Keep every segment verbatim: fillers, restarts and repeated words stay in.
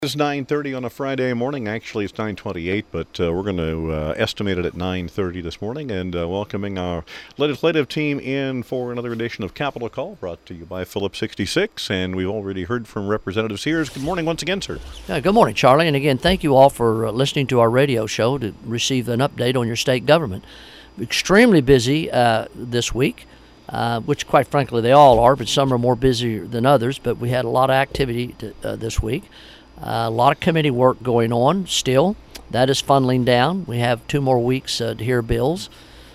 It's nine thirty on a Friday morning. Actually, it's nine twenty-eight, but uh, we're going to uh, estimate it at nine thirty this morning. And uh, welcoming our legislative team in for another edition of Capital Call, brought to you by Phillips sixty-six. And we've already heard from Representative Sears. Good morning once again, sir. Yeah, good morning, Charlie. And again, thank you all for uh, listening to our radio show to receive an update on your state government. Extremely busy uh, this week. Uh, which quite frankly they all are, but some are more busy than others. But we had a lot of activity to, uh, this week. Uh, a lot of committee work going on still. That is funneling down. We have two more weeks uh, to hear bills.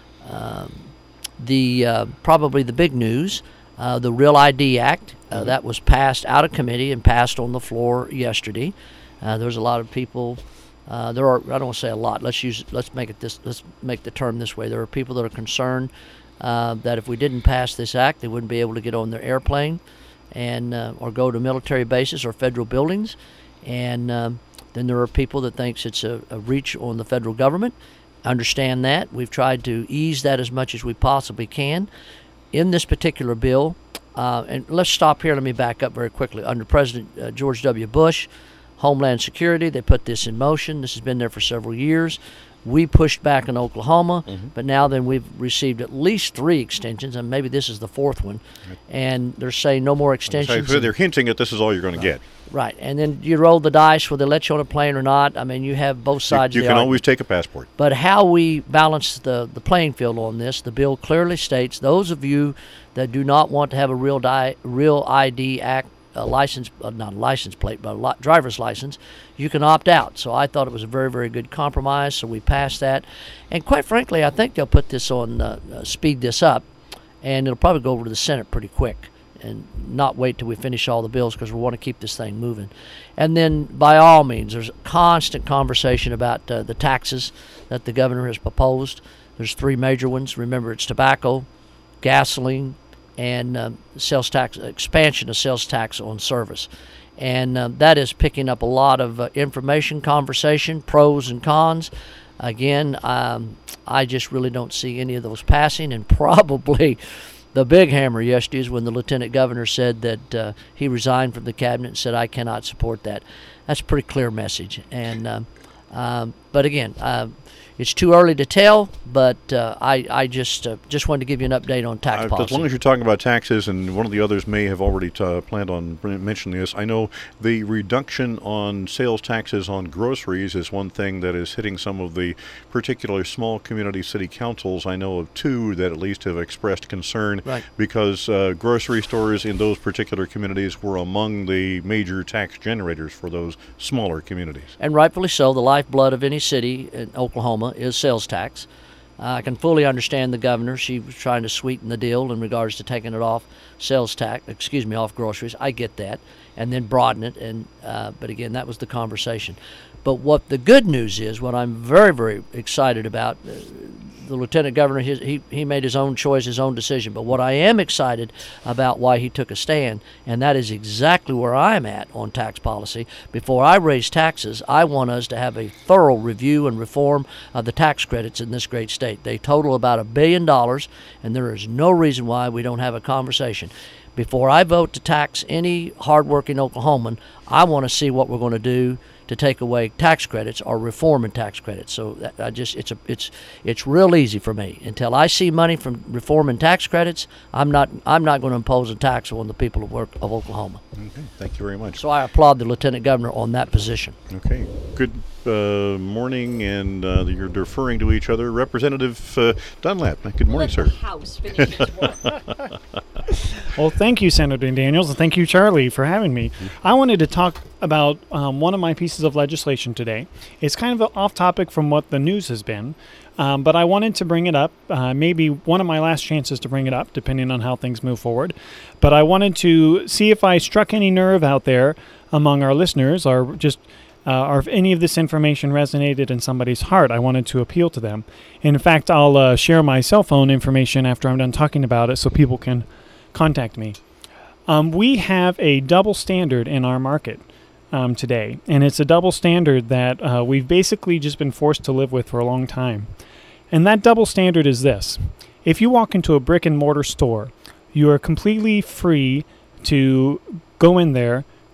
Um, the uh, probably the big news, uh, the Real I D Act, uh, that was passed out of committee and passed on the floor yesterday. Uh, there's a lot of people. Uh, there are. I don't want to say a lot. Let's use. Let's make it this. Let's make the term this way. There are people that are concerned uh, that if we didn't pass this act, they wouldn't be able to get on their airplane and uh, or go to military bases or federal buildings. And um, then there are people that thinks it's a, a reach on the federal government. Understand that. We've tried to ease that as much as we possibly can. In this particular bill, uh, and let's stop here. Let me back up very quickly. Under President uh, George W. Bush, Homeland Security, they put this in motion. This has been there for several years. We pushed back in Oklahoma, mm-hmm. but now then we've received at least three extensions, and maybe this is the fourth one. And they're saying no more extensions. So they're hinting at this is all you're going to get. Right, and then you roll the dice whether they let you on a plane or not. I mean, you have both sides You, of you the can argument. always take a passport. But how we balance the, the playing field on this, the bill clearly states those of you that do not want to have a real, di- real I D Act a license, uh, not a license plate, but a li- driver's license, you can opt out. So I thought it was a very, very good compromise, so we passed that. And quite frankly, I think they'll put this on, uh, uh, speed this up, and it'll probably go over to the Senate pretty quick and not wait till we finish all the bills because we want to keep this thing moving. And then, by all means, there's constant conversation about uh, the taxes that the governor has proposed. There's three major ones. Remember, it's tobacco, gasoline, and um, sales tax expansion of sales tax on service. And uh, that is picking up a lot of uh, information, conversation, pros and cons. Again, um, I just really don't see any of those passing, and probably the big hammer yesterday is when the lieutenant governor said that uh, he resigned from the cabinet and said, I cannot support that. That's a pretty clear message. And um, um, but again, uh, it's too early to tell, but uh, I, I just uh, just wanted to give you an update on tax uh, policy. As long as you're talking about taxes, and one of the others may have already t- planned on mentioning this, I know the reduction on sales taxes on groceries is one thing that is hitting some of the particular small community city councils. I know of two that at least have expressed concern right. because uh, grocery stores in those particular communities were among the major tax generators for those smaller communities. And rightfully so. The lifeblood of any city in Oklahoma is sales tax. Uh, I can fully understand the governor. She was trying to sweeten the deal in regards to taking it off sales tax, excuse me, off groceries. I get that. And then broaden it. And uh, but again, that was the conversation. But what the good news is, what I'm very, very excited about, uh, the lieutenant governor, his, he, he made his own choice, his own decision. But what I am excited about why he took a stand, and that is exactly where I'm at on tax policy. Before I raise taxes, I want us to have a thorough review and reform of the tax credits in this great state. They total about a billion dollars, and there is no reason why we don't have a conversation. Before I vote to tax any hardworking Oklahoman, I want to see what we're going to do to take away tax credits or reform in tax credits. So that, I just it's a it's it's real easy for me. Until I see money from reforming tax credits, I'm not I'm not going to impose a tax on the people of, work, of Oklahoma. Okay, thank you very much. So I applaud the lieutenant governor on that position. Okay, good uh, morning, and uh, you're deferring to each other. Representative uh, Dunlap, good morning, Let sir. The House finish its work. Well, thank you, Senator Daniels, and thank you, Charlie, for having me. I wanted to talk about um, one of my pieces of legislation today. It's kind of off topic from what the news has been, um, but I wanted to bring it up. Uh, maybe one of my last chances to bring it up, depending on how things move forward. But I wanted to see if I struck any nerve out there among our listeners, or just uh, or if any of this information resonated in somebody's heart. I wanted to appeal to them. In fact, I'll uh, share my cell phone information after I'm done talking about it so people can contact me. Um, we have a double standard in our market um, today, and it's a double standard that uh, we've basically just been forced to live with for a long time. And that double standard is this. If you walk into a brick and mortar store, you are completely free to go in there,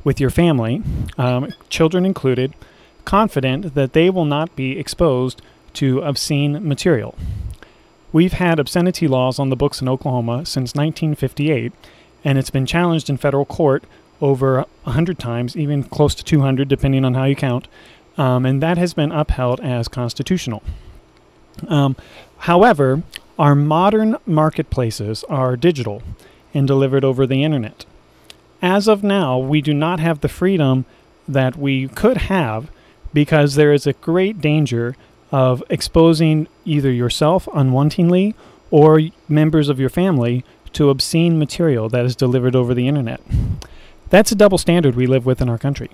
with your family, um, children included, confident that they will not be exposed to obscene material. We've had obscenity laws on the books in Oklahoma since nineteen fifty-eight, and it's been challenged in federal court over one hundred times, even close to two hundred, depending on how you count, um, and that has been upheld as constitutional. Um, however, our modern marketplaces are digital and delivered over the internet. As of now, we do not have the freedom that we could have because there is a great danger of exposing either yourself unwantingly or members of your family to obscene material that is delivered over the internet. That's a double standard we live with in our country.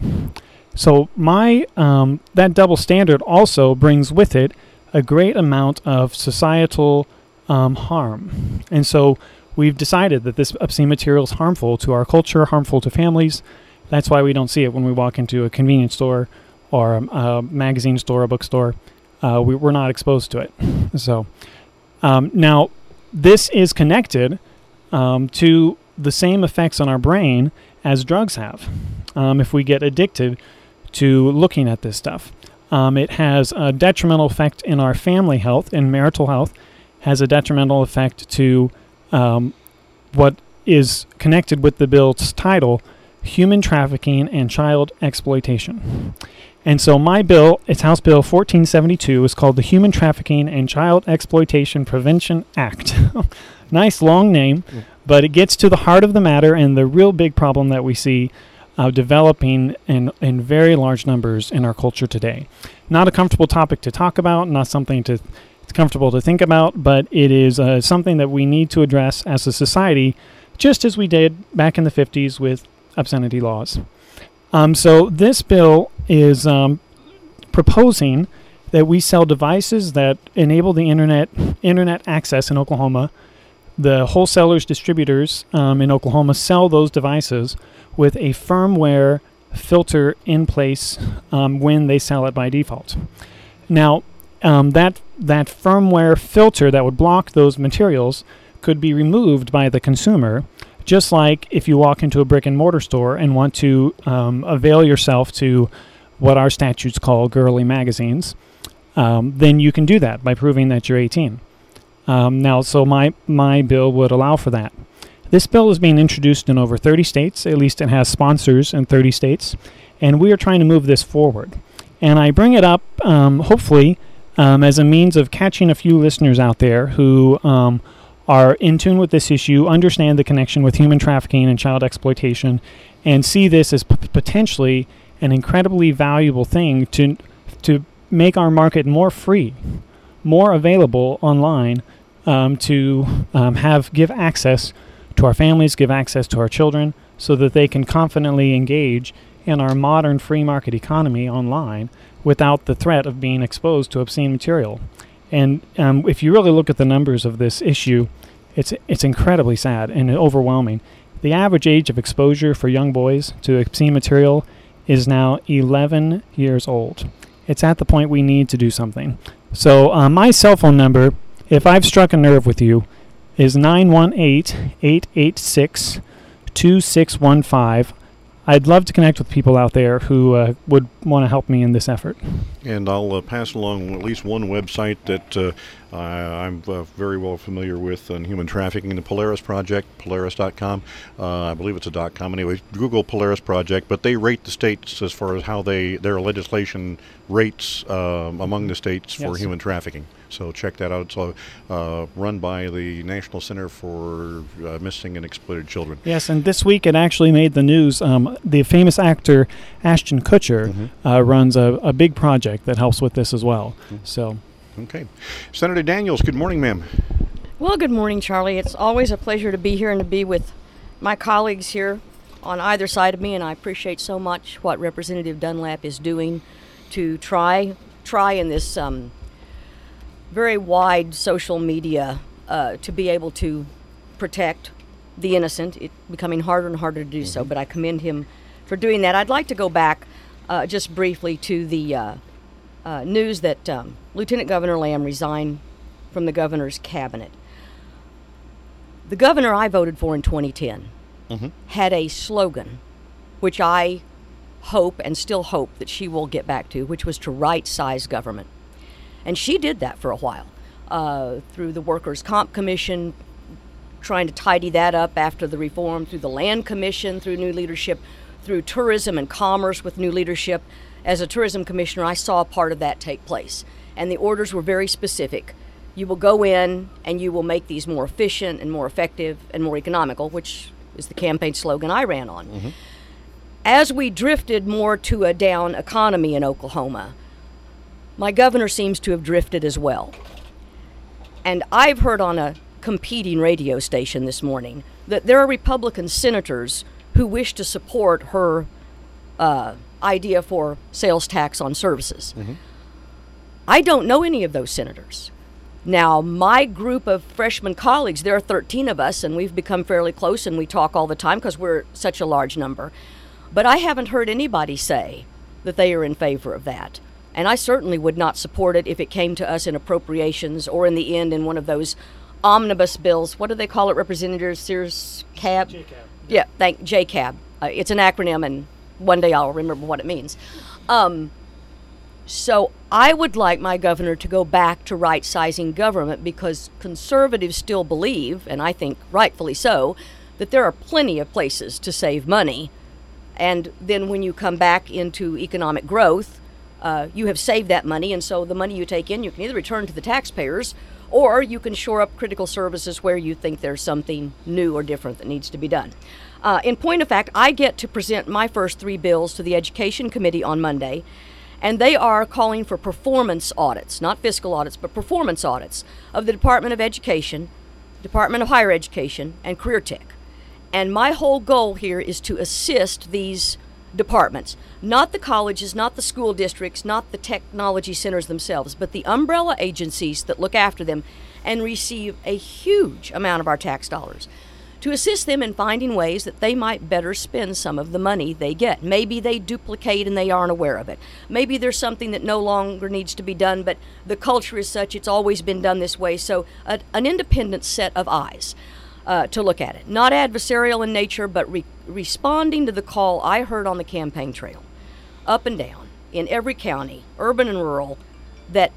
So my um, that double standard also brings with it a great amount of societal um, harm. And so we've decided that this obscene material is harmful to our culture, harmful to families. That's why we don't see it when we walk into a convenience store or a, a magazine store, a bookstore. Uh, we, we're not exposed to it. So um, now this is connected um, to the same effects on our brain as drugs have. Um, if we get addicted to looking at this stuff, um, it has a detrimental effect in our family health and marital health, has a detrimental effect to um, what is connected with the bill's title, human trafficking and child exploitation. And so my bill, it's House Bill fourteen seventy-two, is called the Human Trafficking and Child Exploitation Prevention Act. Nice long name, but it gets to the heart of the matter and the real big problem that we see uh, developing in, in very large numbers in our culture today. Not a comfortable topic to talk about, not something to it's comfortable to think about, but it is uh, something that we need to address as a society, just as we did back in the fifties with obscenity laws. Um, so this bill is um, proposing that we sell devices that enable the internet internet access in Oklahoma. The wholesalers, distributors um, in Oklahoma sell those devices with a firmware filter in place um, when they sell it by default. Now, um, that that firmware filter that would block those materials could be removed by the consumer, just like if you walk into a brick and mortar store and want to um, avail yourself to what our statutes call girly magazines, um, then you can do that by proving that you're eighteen. Um, now, so my, my bill would allow for that. This bill is being introduced in over thirty states, at least it has sponsors in thirty states, and we are trying to move this forward. And I bring it up, um, hopefully, um, as a means of catching a few listeners out there who um, are in tune with this issue, understand the connection with human trafficking and child exploitation, and see this as p- potentially an incredibly valuable thing to to make our market more free, more available online, um, to um, have give access to our families, give access to our children, so that they can confidently engage in our modern free market economy online without the threat of being exposed to obscene material. And um, if you really look at the numbers of this issue, it's it's incredibly sad and overwhelming. The average age of exposure for young boys to obscene material is now eleven years old. It's at the point we need to do something. So uh, my cell phone number, if I've struck a nerve with you, is nine one eight, eight eight six, two six one five. I'd love to connect with people out there who uh, would want to help me in this effort. And I'll uh, pass along at least one website that uh, I, I'm uh, very well familiar with on human trafficking, the Polaris Project, Polaris dot com. Uh, I believe it's a .com. Anyway, Google Polaris Project, but they rate the states as far as how they their legislation rates uh, among the states for Yes. human trafficking. So check that out. It's uh, run by the National Center for uh, Missing and Exploited Children. Yes, and this week it actually made the news. Um, the famous actor Ashton Kutcher Mm-hmm. uh, runs a, a big project that helps with this as well. Mm-hmm. So, Okay. Senator Daniels, good morning, ma'am. Well, good morning, Charlie. It's always a pleasure to be here and to be with my colleagues here on either side of me, and I appreciate so much what Representative Dunlap is doing to try try in this um, very wide social media uh, to be able to protect the innocent. It's becoming harder and harder to do so, but I commend him for doing that. I'd like to go back uh, just briefly to the uh, uh, news that um, Lieutenant Governor Lamb resigned from the governor's cabinet. The governor I voted for in twenty ten Mm-hmm. had a slogan which I hope and still hope that she will get back to, which was to right-size government. And she did that for a while uh, through the Workers' Comp Commission, trying to tidy that up after the reform, through the Land Commission, through new leadership, through tourism and commerce with new leadership. As a tourism commissioner, I saw part of that take place. And the orders were very specific. You will go in and you will make these more efficient and more effective and more economical, which is the campaign slogan I ran on. Mm-hmm. As we drifted more to a down economy in Oklahoma, my governor seems to have drifted as well. And I've heard on a competing radio station this morning that there are Republican senators who wish to support her uh, idea for sales tax on services. Mm-hmm. I don't know any of those senators. Now, my group of freshman colleagues, there are thirteen of us, and we've become fairly close, and we talk all the time because we're such a large number. But I haven't heard anybody say that they are in favor of that. And I certainly would not support it if it came to us in appropriations or in the end in one of those omnibus bills. What do they call it, Representative Sears? Cab? J CAB. Yeah, thank J CAB. Uh, it's an acronym, and one day I'll remember what it means. Um, so I would like my governor to go back to right-sizing government, because conservatives still believe, and I think rightfully so, that there are plenty of places to save money. And then when you come back into economic growth, uh, you have saved that money, and so the money you take in, you can either return to the taxpayers, or you can shore up critical services where you think there's something new or different that needs to be done. Uh, in point of fact, I get to present my first three bills to the Education Committee on Monday, and they are calling for performance audits, not fiscal audits, but performance audits of the Department of Education, Department of Higher Education, and Career Tech. And my whole goal here is to assist these departments, not the colleges, not the school districts, not the technology centers themselves, but the umbrella agencies that look after them and receive a huge amount of our tax dollars, to assist them in finding ways that they might better spend some of the money they get. Maybe they duplicate and they aren't aware of it. Maybe there's something that no longer needs to be done, but the culture is such, it's always been done this way. So a, an independent set of eyes uh, to look at it. Not adversarial in nature, but re- responding to the call I heard on the campaign trail, up and down, in every county, urban and rural, that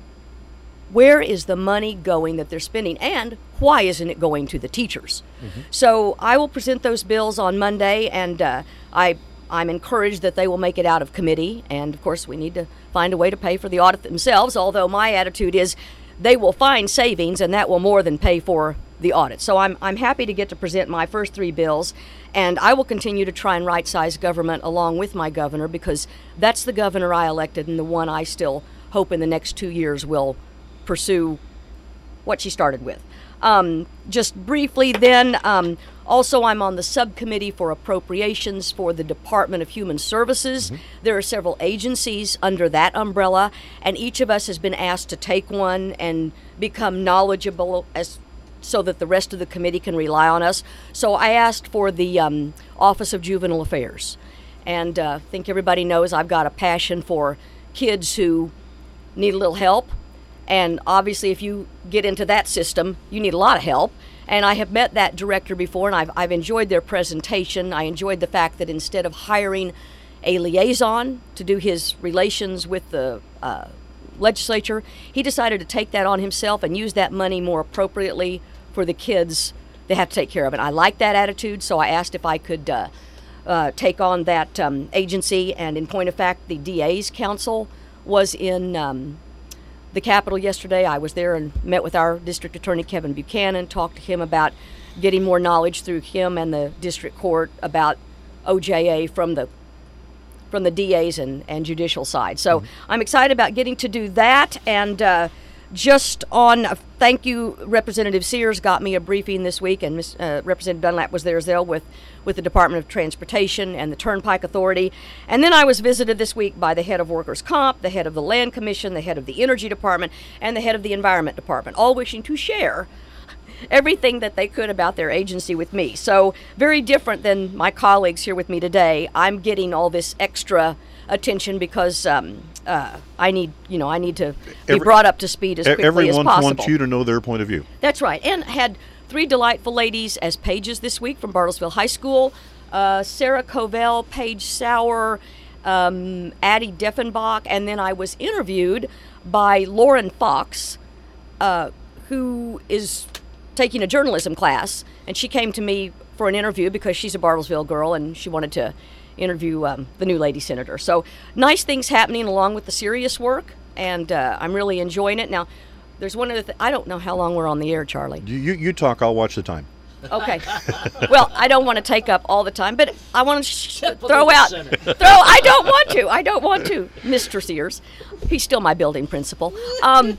where is the money going that they're spending, and why isn't it going to the teachers? Mm-hmm. So I will present those bills on Monday, and uh, I, I'm encouraged that they will make it out of committee. And, of course, we need to find a way to pay for the audit themselves, although my attitude is they will find savings, and that will more than pay for the audit. So I'm, I'm happy to get to present my first three bills, and I will continue to try and right-size government along with my governor, because that's the governor I elected and the one I still hope in the next two years will pursue what she started with. Um, just briefly then, um, also I'm on the subcommittee for appropriations for the Department of Human Services. Mm-hmm. There are several agencies under that umbrella, and each of us has been asked to take one and become knowledgeable as so that the rest of the committee can rely on us. So I asked for the um, Office of Juvenile Affairs. And uh, I think everybody knows I've got a passion for kids who need a little help. And obviously, if you get into that system, you need a lot of help. And I have met that director before, and I've, I've enjoyed their presentation. I enjoyed the fact that instead of hiring a liaison to do his relations with the uh, legislature, he decided to take that on himself and use that money more appropriately for the kids they have to take care of. And I like that attitude, so I asked if I could uh, uh, take on that um, agency. And in point of fact, the D A's council was in Um, the Capitol yesterday. I was there and met with our district attorney, Kevin Buchanan, talked to him about getting more knowledge through him and the district court about O J A from the from the D A's and, and judicial side. So mm-hmm. I'm excited about getting to do that. And uh, just on, uh, thank you, Representative Sears got me a briefing this week, and uh, Representative Dunlap was there as well with, with the Department of Transportation and the Turnpike Authority. And then I was visited this week by the head of Workers' Comp, the head of the Land Commission, the head of the Energy Department, and the head of the Environment Department, all wishing to share everything that they could about their agency with me. So very different than my colleagues here with me today. I'm getting all this extra attention because um, uh, I need, you know, I need to be Every, brought up to speed as quickly as possible. Everyone wants you to know their point of view. That's right. And had three delightful ladies as pages this week from Bartlesville High School. uh, Sarah Covell, Paige Sauer, um, Addie Deffenbach, and then I was interviewed by Lauren Fox, uh, who is taking a journalism class, and she came to me for an interview because she's a Bartlesville girl and she wanted to interview um, the new lady senator. So nice things happening along with the serious work, and uh, I'm really enjoying it. Now, there's one other thing. I don't know how long we're on the air, Charlie. You, you, you talk, I'll watch the time. Okay. Well, I don't want to take up all the time, but I want to sh- throw out. Throw. I don't want to. I don't want to, Mister Sears. He's still my building principal. Um,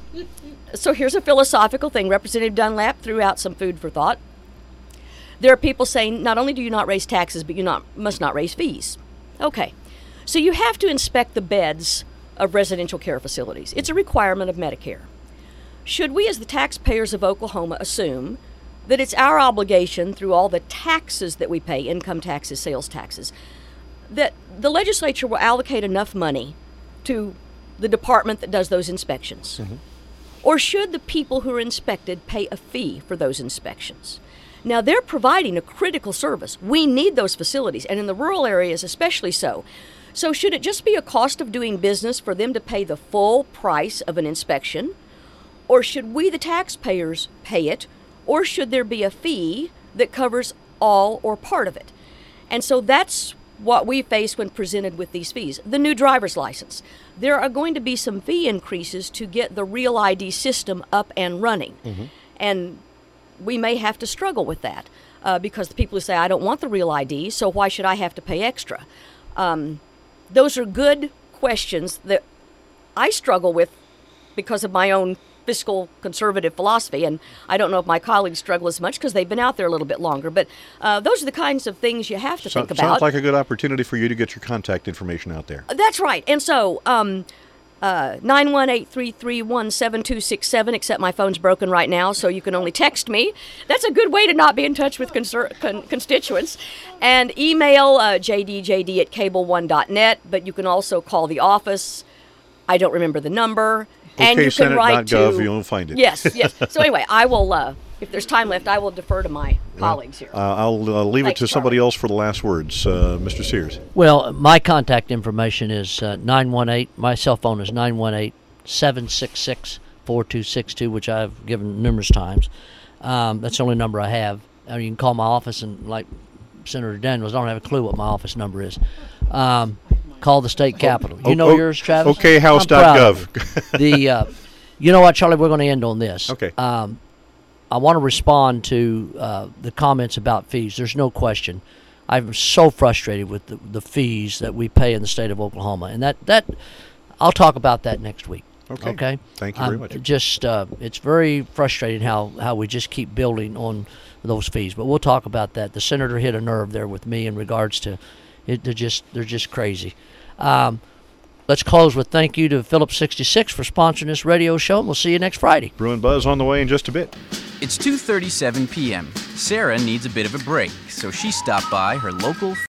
so here's a philosophical thing. Representative Dunlap threw out some food for thought. There are people saying not only do you not raise taxes, but you not must not raise fees. Okay. So you have to inspect the beds of residential care facilities. It's a requirement of Medicare. Should we, as the taxpayers of Oklahoma, assume that it's our obligation through all the taxes that we pay, income taxes, sales taxes, that the legislature will allocate enough money to the department that does those inspections? Mm-hmm. Or should the people who are inspected pay a fee for those inspections? Now, they're providing a critical service. We need those facilities, and in the rural areas especially so. So should it just be a cost of doing business for them to pay the full price of an inspection? Or should we, the taxpayers, pay it? Or should there be a fee that covers all or part of it? And so that's what we face when presented with these fees. The new driver's license. There are going to be some fee increases to get the Real I D system up and running. Mm-hmm. And we may have to struggle with that uh, because the people who say, I don't want the Real I D, so why should I have to pay extra? Um, those are good questions that I struggle with because of my own fiscal conservative philosophy, and I don't know if my colleagues struggle as much because they've been out there a little bit longer, but uh, those are the kinds of things you have to so, think about. Sounds like a good opportunity for you to get your contact information out there. That's right. And so um, uh, nine one eight, three three one, seven two six seven, except my phone's broken right now, so you can only text me. That's a good way to not be in touch with conser- con- constituents. And email uh, j d j d at cable one dot net, but you can also call the office. I don't remember the number. And okay, you can write to, you'll find it. Yes, yes. So anyway, I will, uh, if there's time left, I will defer to my colleagues here. Uh, I'll uh, leave Thanks, it to somebody Charlie. else for the last words. Uh, Mister Sears. Well, my contact information is uh, nine one eight, my cell phone is nine one eight, seven six six, four two six two, which I've given numerous times. Um, that's the only number I have. Uh, you can call my office, and like Senator Daniels, I don't have a clue what my office number is. Um, call the state capitol. You know oh, yours, Travis? Okay, house dot gov. the, uh, you know what, Charlie, we're going to end on this. Okay. Um, I want to respond to uh, the comments about fees. There's no question. I'm so frustrated with the, the fees that we pay in the state of Oklahoma, and that, that I'll talk about that next week. Okay. Okay. Thank you very um, much. Just uh, it's very frustrating how, how we just keep building on those fees, but we'll talk about that. The senator hit a nerve there with me in regards to it. They're just they're just crazy. Um, let's close with thank you to Phillips sixty-six for sponsoring this radio show, and we'll see you next Friday. Bruin Buzz on the way in just a bit. It's two thirty-seven p.m. Sarah needs a bit of a break, so she stopped by her local